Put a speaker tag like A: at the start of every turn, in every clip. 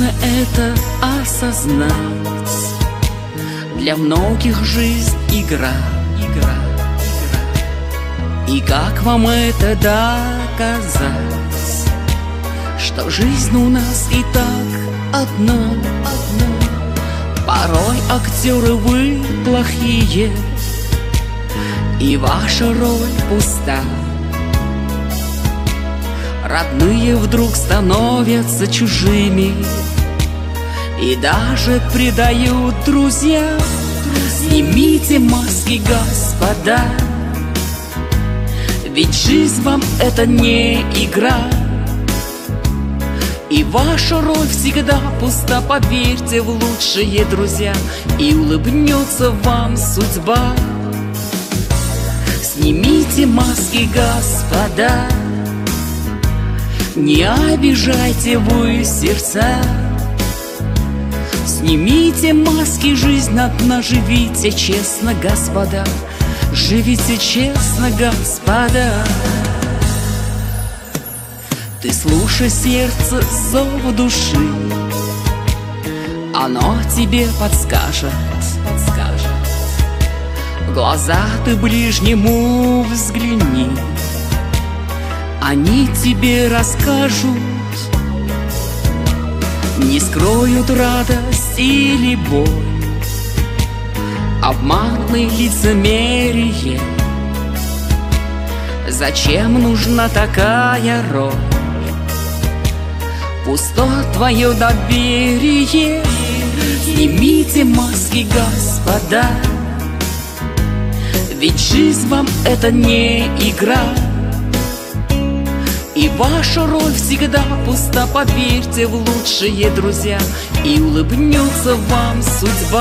A: Нужно это осознать. Для многих жизнь игра. И как вам это доказать, что жизнь у нас и так одна? Порой актеры вы плохие, и ваша роль пуста. Родные вдруг становятся чужими, и даже предают друзья. Снимите маски, господа, ведь жизнь вам это не игра. И ваша роль всегда пуста, поверьте в лучшие друзья, и улыбнется вам судьба. Снимите маски, господа, не обижайте вы сердца. Снимите маски, жизнь одна, живите честно, господа. Живите честно, господа. Ты слушай сердце, зов души, оно тебе подскажет. В глаза ты ближнему взгляни, они тебе расскажут. Не скроют радость или боль, обман и лицемерие. Зачем нужна такая роль? Пусто твое доверие. Снимите маски, господа, ведь жизнь вам это не игра. И ваша роль всегда пуста, поверьте в лучшие друзья, и улыбнется вам судьба.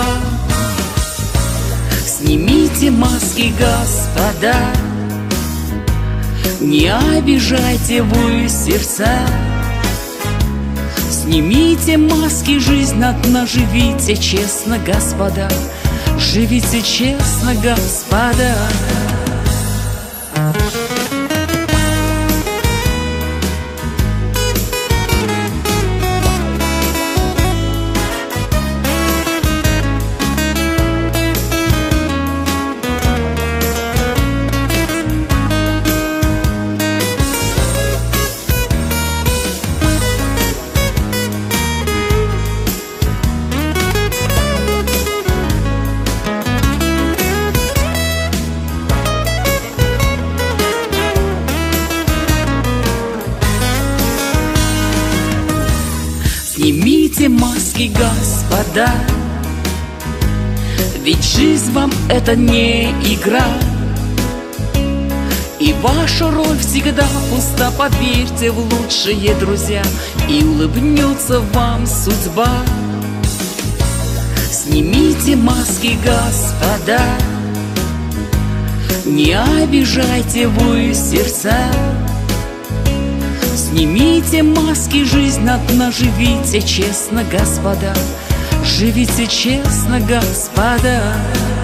A: Снимите маски, господа, не обижайте вы сердца. Снимите маски, жизнь одна, живите честно, господа. Живите честно, господа. Снимите маски, господа, ведь жизнь вам это не игра. И ваша роль всегда пуста, поверьте в лучшие друзья, и улыбнется вам судьба. Снимите маски, господа, не обижайте вы сердца. Снимите маски, жизнь одна, живите честно, господа. Живите честно, господа.